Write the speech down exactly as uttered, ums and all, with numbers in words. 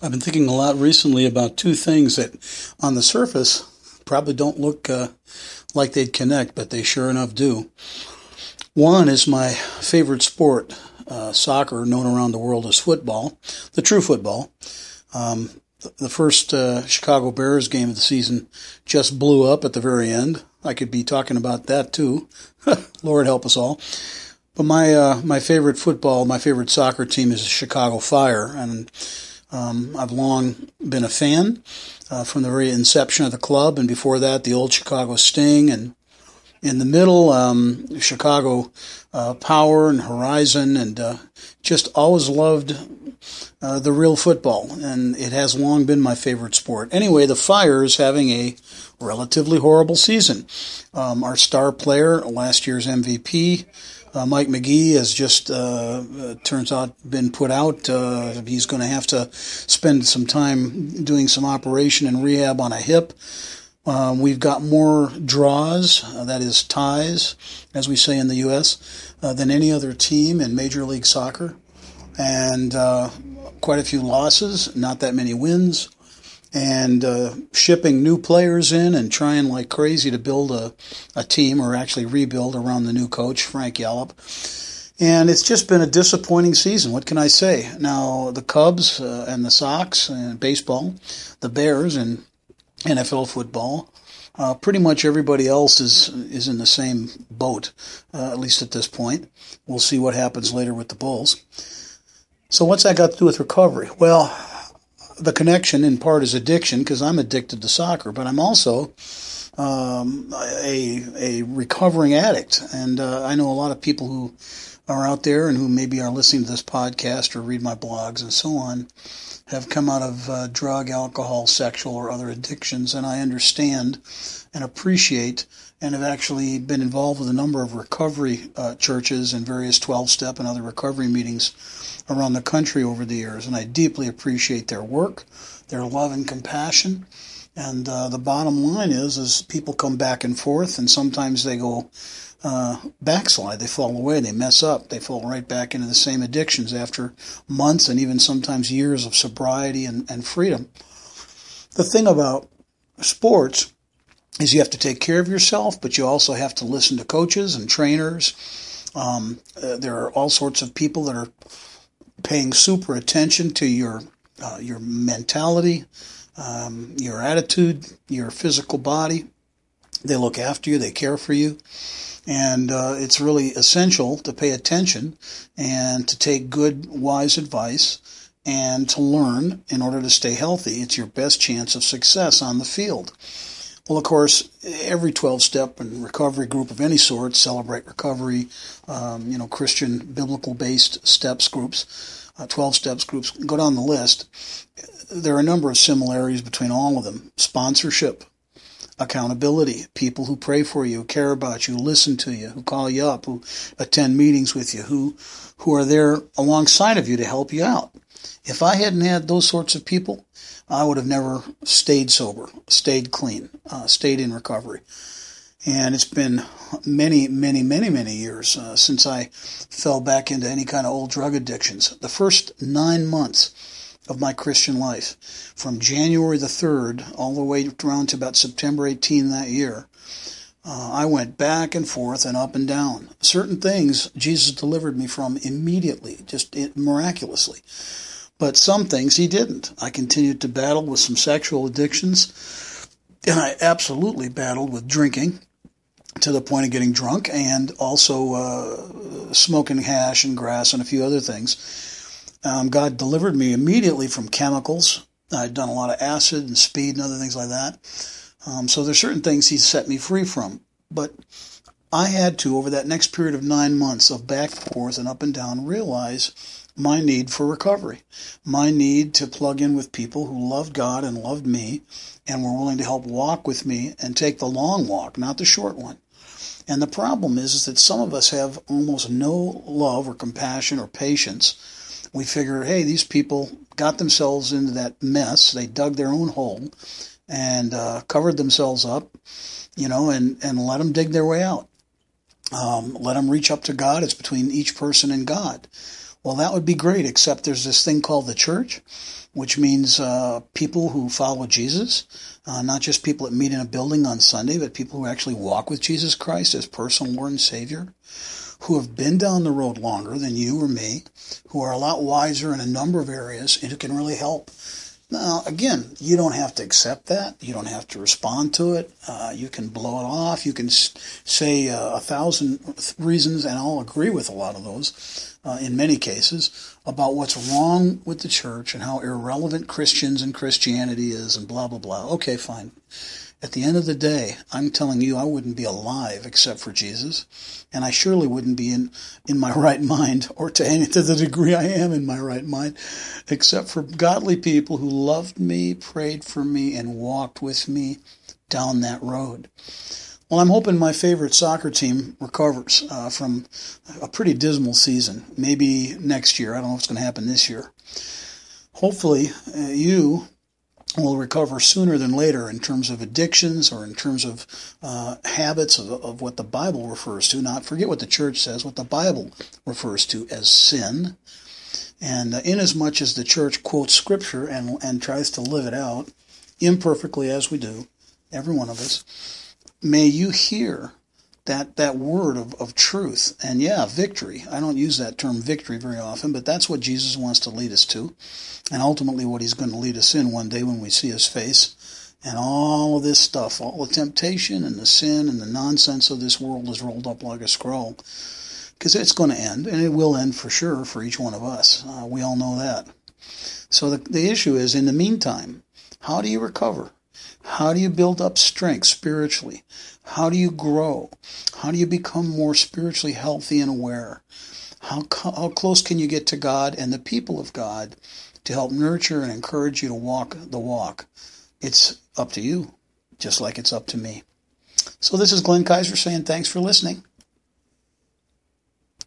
I've been thinking a lot recently about two things that, on the surface, probably don't look uh, like they'd connect, but they sure enough do. One is my favorite sport, uh, soccer, known around the world as football, the true football. Um, the first uh, Chicago Bears game of the season just blew up at the very end. I could be talking about that too. Lord help us all. But my uh, my favorite football, my favorite soccer team is the Chicago Fire, and um, I've long been a fan uh, from the very inception of the club, and before that, the old Chicago Sting, and in the middle, um, Chicago uh, Power and Horizon, and uh, just always loved uh, the real football, and it has long been my favorite sport. Anyway, the Fire is having a relatively horrible season. Um, our star player, last year's M V P, Uh, Mike McGee has just, uh, uh, turns out, been put out. Uh, he's going to have to spend some time doing some operation and rehab on a hip. Uh, we've got more draws, uh, that is ties, as we say in the U S, uh, than any other team in Major League Soccer. And uh, quite a few losses, not that many wins. And uh, shipping new players in and trying like crazy to build a, a team, or actually rebuild around the new coach, Frank Yallop. And it's just been a disappointing season. What can I say? Now, the Cubs uh, and the Sox and baseball, the Bears and N F L football, uh, pretty much everybody else is is in the same boat, uh, at least at this point. We'll see what happens later with the Bulls. So what's that got to do with recovery? Well, the connection in part is addiction, because I'm addicted to soccer, but I'm also um, a a recovering addict, and uh, I know a lot of people who are out there and who maybe are listening to this podcast or read my blogs and so on have come out of uh, drug, alcohol, sexual, or other addictions, and I understand and appreciate and have actually been involved with a number of recovery uh, churches and various twelve-step and other recovery meetings around the country over the years, and I deeply appreciate their work, their love and compassion. And uh, the bottom line is, is people come back and forth, and sometimes they go uh, backslide, they fall away, they mess up, they fall right back into the same addictions after months and even sometimes years of sobriety and, and freedom. The thing about sports is you have to take care of yourself, but you also have to listen to coaches and trainers. Um, uh, there are all sorts of people that are paying super attention to your uh, your mentality, um, your attitude, your physical body. They look after you, they care for you, and uh, it's really essential to pay attention and to take good, wise advice and to learn in order to stay healthy. It's your best chance of success on the field. Well, of course, every twelve-step and recovery group of any sort, Celebrate Recovery, um, you know, Christian biblical-based steps groups, uh, twelve-steps groups, go down the list. There are a number of similarities between all of them. Sponsorship, accountability, people who pray for you, who care about you, listen to you, who call you up, who attend meetings with you, who, who are there alongside of you to help you out. If I hadn't had those sorts of people, I would have never stayed sober, stayed clean, uh, stayed in recovery. And it's been many, many, many, many years uh, since I fell back into any kind of old drug addictions. The first nine months of my Christian life, from January the third all the way around to about September eighteenth that year, uh, I went back and forth and up and down. Certain things Jesus delivered me from immediately, just miraculously. But some things he didn't. I continued to battle with some sexual addictions, and I absolutely battled with drinking to the point of getting drunk, and also uh, smoking hash and grass and a few other things. Um, God delivered me immediately from chemicals. I'd done a lot of acid and speed and other things like that. Um, so there's certain things he set me free from. But I had to, over that next period of nine months of back and forth and up and down, realize my need for recovery, my need to plug in with people who loved God and loved me and were willing to help walk with me and take the long walk, not the short one. And the problem is, is that some of us have almost no love or compassion or patience. We figure, hey, these people got themselves into that mess. They dug their own hole and uh, covered themselves up, you know, and, and let them dig their way out. Um, let them reach up to God. It's between each person and God. Well, that would be great, except there's this thing called the church, which means uh, people who follow Jesus, uh, not just people that meet in a building on Sunday, but people who actually walk with Jesus Christ as personal Lord and Savior, who have been down the road longer than you or me, who are a lot wiser in a number of areas, and who can really help. Now, again, you don't have to accept that. You don't have to respond to it. Uh, you can blow it off. You can s- say uh, a thousand reasons, and I'll agree with a lot of those uh, in many cases, about what's wrong with the church and how irrelevant Christians and Christianity is and blah, blah, blah. Okay, fine. At the end of the day, I'm telling you I wouldn't be alive except for Jesus, and I surely wouldn't be in, in my right mind, or to any to the degree I am in my right mind, except for godly people who loved me, prayed for me, and walked with me down that road. Well, I'm hoping my favorite soccer team recovers uh, from a pretty dismal season. Maybe next year. I don't know what's going to happen this year. Hopefully, uh, you will recover sooner than later in terms of addictions or in terms of uh, habits of, of what the Bible refers to. Not forget what the church says, what the Bible refers to as sin. And uh, inasmuch as the church quotes Scripture and, and tries to live it out, imperfectly as we do, every one of us, may you hear that that word of, of truth. And yeah, victory. I don't use that term victory very often, but that's what Jesus wants to lead us to. And ultimately what he's going to lead us in one day when we see his face. And all of this stuff, all the temptation and the sin and the nonsense of this world is rolled up like a scroll. Because it's going to end, and it will end for sure for each one of us. Uh, we all know that. So the, the issue is, in the meantime, how do you recover? How do you build up strength spiritually? How do you grow? How do you become more spiritually healthy and aware? How, how close can you get to God and the people of God to help nurture and encourage you to walk the walk? It's up to you, just like it's up to me. So this is Glenn Kaiser saying thanks for listening.